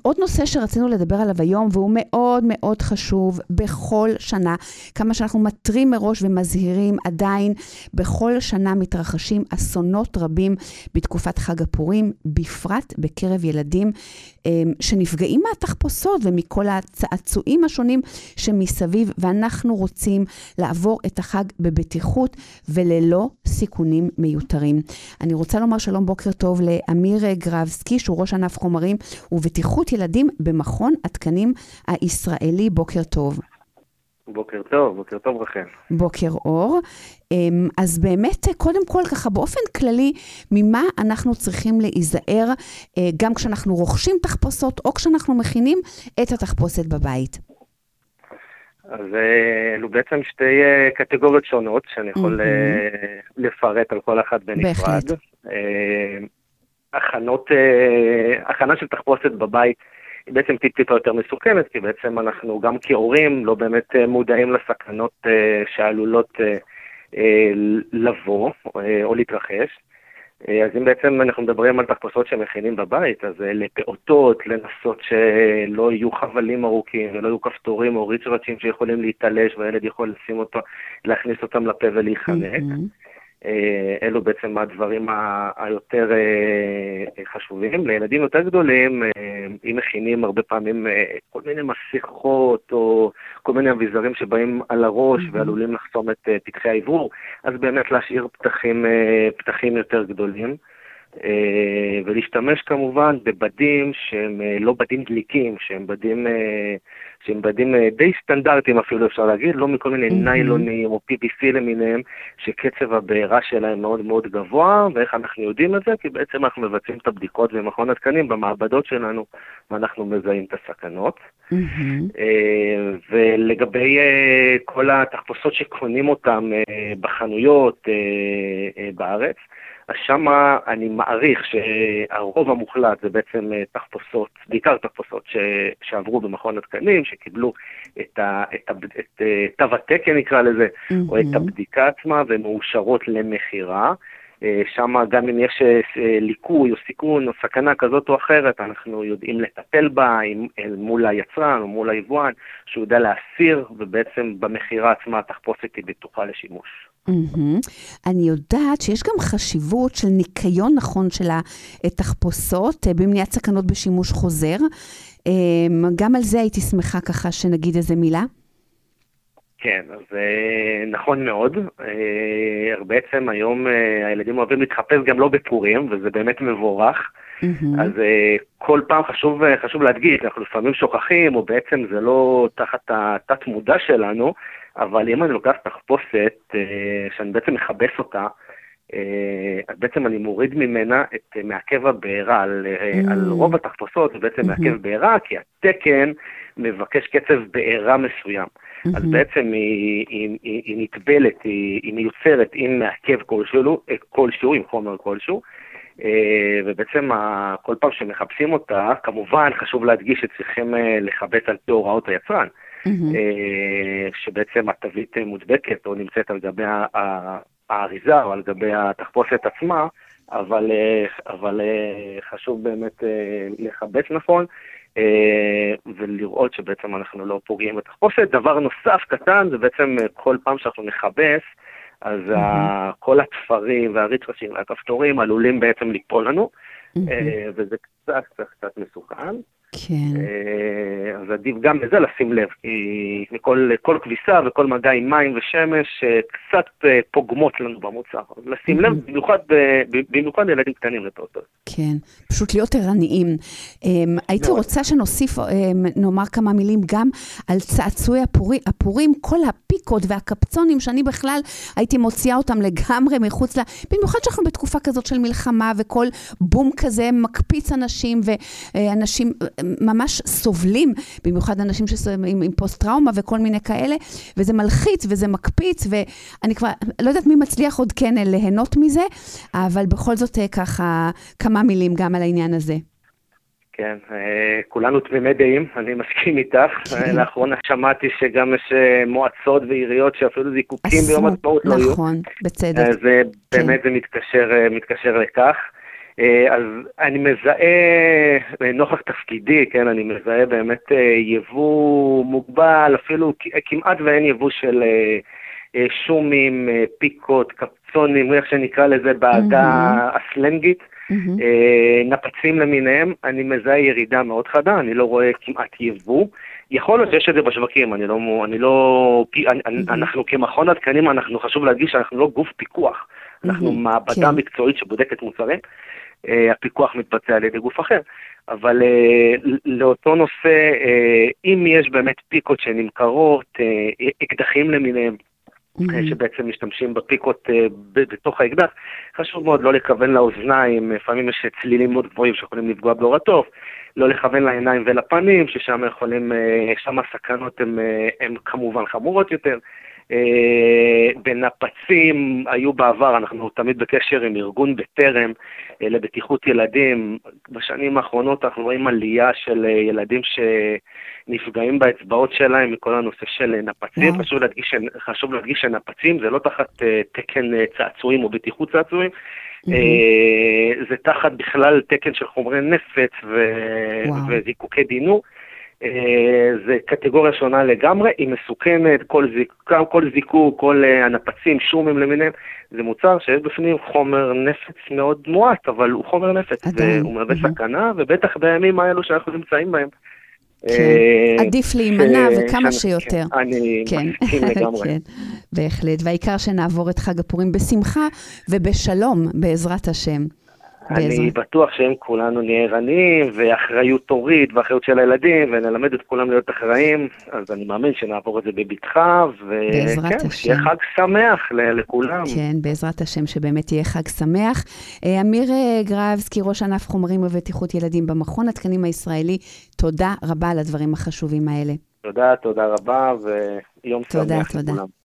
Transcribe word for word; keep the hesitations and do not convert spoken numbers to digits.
עוד נושא שרצינו לדבר עליו היום, והוא מאוד מאוד חשוב בכל שנה, כמה שאנחנו מטרים מראש ומזהירים, עדיין בכל שנה מתרחשים אסונות רבים בתקופת חג הפורים, בפרט בקרב ילדים שנפגעים מהתחפושות ומכל הצעצועים השונים שמסביב, ואנחנו רוצים לעבור את החג בבטיחות וללא סיכונים מיותרים. אני רוצה לומר שלום, בוקר טוב לאמיר גרבסקי, שהוא ראש ענף חומרים ובטיחות ילדים במכון התקנים הישראלי. בוקר טוב. בוקר טוב, בוקר טוב רחל. בוקר אור. אז באמת, קודם כל, ככה באופן כללי, ממה אנחנו צריכים להיזהר, גם כשאנחנו רוכשים תחפושות, או כשאנחנו מכינים את התחפושת בבית? אז אלו בעצם שתי קטגוריות שונות, שאני יכול לפרט על כל אחת בנפרד. בהחלט. הכנות, הכנה של תחפושת בבית, היא בעצם טיפה יותר מסוכנת, כי בעצם אנחנו גם כהורים לא באמת מודעים לסכנות שעלולות לבוא או להתרחש. אז אם בעצם אנחנו מדברים על תחפושות שמכינים בבית, אז לפעוטות, לנסות שלא יהיו חבלים ארוכים, ולא יהיו כפתורים או ריצ'רצ'ים שיכולים להתעלש, והילד יכול לשים אותו, להכניס אותם לפה ולהיחנק. אלו בעצם הדברים היותר חשובים. לילדים יותר גדולים, אם מכינים הרבה פעמים כל מיני מסיכות או כל מיני אביזרים שבאים על הראש ועלולים לחסום את פתחי העיוור, אז באמת להשאיר פתחים, פתחים יותר גדולים. ולהשתמש כמובן בבדים שהם לא בדים דליקים, שהם בדים, שהם בדים די סטנדרטיים אפילו אפשר להגיד, לא מכל מיני ניילונים או פי בי סי למיניהם, שקצב הבעירה שלהם מאוד מאוד גבוה. ואיך אנחנו יודעים את זה? כי בעצם אנחנו מבצעים את הבדיקות במכון התקנים במעבדות שלנו, ואנחנו מזהים את הסכנות. ולגבי כל התחפושות שקונים אותם בחנויות בארץ, אז שמה אני מעריך שהרוב המוחלט זה בעצם תחפושות, בעיקר תחפושות ש, שעברו במכון התקנים, שקיבלו את, ה, את, ה, את תו התקן נקרא לזה, mm-hmm. או את הבדיקה עצמה, ומאושרות למחירה. שמה גם אם יש ליקוי או סיכון או סכנה כזאת או אחרת, אנחנו יודעים לטפל בה מול היצרן או מול היבואן, שהוא יודע להסיר, ובעצם במחירה עצמה התחפושת היא בטוחה לשימוש. אני יודעת שיש גם חשיבות של ניקיון נכון של התחפושות, במניעת סכנות בשימוש חוזר. גם על זה הייתי שמחה ככה שנגיד איזה מילה. כן, אז נכון מאוד. בעצם היום הילדים אוהבים להתחפש גם לא בפורים, וזה באמת מבורך. אז כל פעם חשוב, חשוב להדגיש, אנחנו לפעמים שוכחים, או בעצם זה לא תחת התת מודע שלנו, אבל אם אני לוקח תחפושת, שאני בעצם מחבס אותה, אז בעצם אני מוריד ממנה את מעכב הבעירה, על, על רוב התחפושות זה בעצם מעכב בעירה, כי התקן מבקש קצב בעירה מסוים. אז בעצם היא, היא, היא, היא נטבלת, היא, היא מיוצרת עם מעכב כלשהו, כלשהו, עם חומר כלשהו, ובעצם כל פעם שמחפשים אותה, כמובן חשוב להדגיש שצריכים לחבץ על פי הוראות היצרן, שבעצם התווית מודבקת או נמצאת על גבי האריזה או על גבי התחפושת עצמה, אבל, אבל חשוב באמת לחבץ נכון, ולראות שבעצם אנחנו לא פוגעים בתחפושת. דבר נוסף קטן, זה בעצם כל פעם שאנחנו נחבס, אז כל התפרים והריצ'רצ'ים והכפתורים עלולים בעצם ליפול לנו, וזה קצת קצת קצת מסוכן. כן. אז עדיף גם לזה לשים לב, כי כל, כל כביסה וכל מגע עם מים ושמש קצת פוגמות לנו במוצר. לשים לב, במיוחד, במיוחד ילדים קטנים לפעוטות. כן, פשוט להיות ערניים. הייתי רוצה שנוסיף, נאמר כמה מילים גם על צעצועי הפורים, כל הפיקות והקפצונים שאני בכלל הייתי מוציאה אותם לגמרי מחוץ לה, במיוחד שאנחנו בתקופה כזאת של מלחמה וכל בום כזה מקפיץ אנשים ואנשים ממש סובלים, במיוחד אנשים עם, עם פוסט-טראומה וכל מיני כאלה, וזה מלחיץ וזה מקפיץ, ואני כבר לא יודעת מי מצליח עוד כן ליהנות מזה, אבל בכל זאת ככה כמה מילים גם על העניין הזה. כן, כולנו תמימי דעים, אני מסכים איתך. לאחרונה שמעתי שגם יש מועצות ועיריות שאפילו זיקוקים ביום עצמאות לא יהיו. נכון, בצדק. אז באמת זה מתקשר, מתקשר לכך. אז אני מזהה, נוכח תפקידי, כן, אני מזהה באמת יבוא מוגבל, אפילו כמעט ואין יבוא של שומים, פיקות, קפצונים, איך שנקרא לזה בעגה הסלנגית, נפצים למיניהם. אני מזהה ירידה מאוד חדה, אני לא רואה כמעט יבוא. יכול להיות שיש את זה בשווקים, אני לא, אני לא, אנחנו כמכון התקנים, אנחנו חשוב להדגיש שאנחנו לא גוף פיקוח, אנחנו מעבדה מקצועית שבודקת מוצרים, הפיקוח מתבצע על ידי גוף אחר, אבל לאותו נושא, אם יש באמת פיקות שנמכרות, אקדחים למיניהם, שבעצם משתמשים בפיקות בתוך האקדח, חשוב מאוד לא לכוון לאוזניים, לפעמים יש צלילים מאוד גבוהים שיכולים לפגוע באור הטוב, לא לכוון לעיניים ולפנים, ששם יכולים, שם הסכנות הן כמובן חמורות יותר. בנפצים היו בעבר, אנחנו תמיד בקשר עם ארגון בטרם לבטיחות ילדים. בשנים האחרונות אנחנו רואים עלייה של ילדים שנפגעים באצבעות שלהם מכל הנושא של נפצים. חשוב להדגיש, חשוב להדגיש שנפצים זה לא תחת תקן צעצועים או בטיחות צעצועים, זה תחת בכלל תקן של חומרי נפץ וזיקוקי דינור. זה קטגוריה שונה לגמרי, היא מסוכנת, כל זיקוק, כל זיקוק, כל הנפצים, שומים למיניהם, זה מוצר שיש בפנים חומר נפץ מאוד מועט, אבל הוא חומר נפץ, והוא מהווה סכנה, ובטח בימים האלו שאנחנו נמצאים בהם. עדיף להימנע וכמה שיותר. אני מסכים לגמרי. בהחלט, והעיקר שנעבור את חג הפורים בשמחה ובשלום, בעזרת השם. אני בטוח שהם כולנו נהיה ערניים, ואחריות תורית, ואחריות של הילדים, ונלמד את כולם להיות אחראים, אז אני מאמין שנעבור את זה בבטחה, וכן, שיהיה חג שמח לכולם. כן, בעזרת השם שבאמת יהיה חג שמח. אמיר גרבסקי, ראש ענף חומרים ובטיחות ילדים במכון התקנים הישראלי, תודה רבה על הדברים החשובים האלה. תודה, תודה רבה, ויום שמח לכולם. תודה, תודה.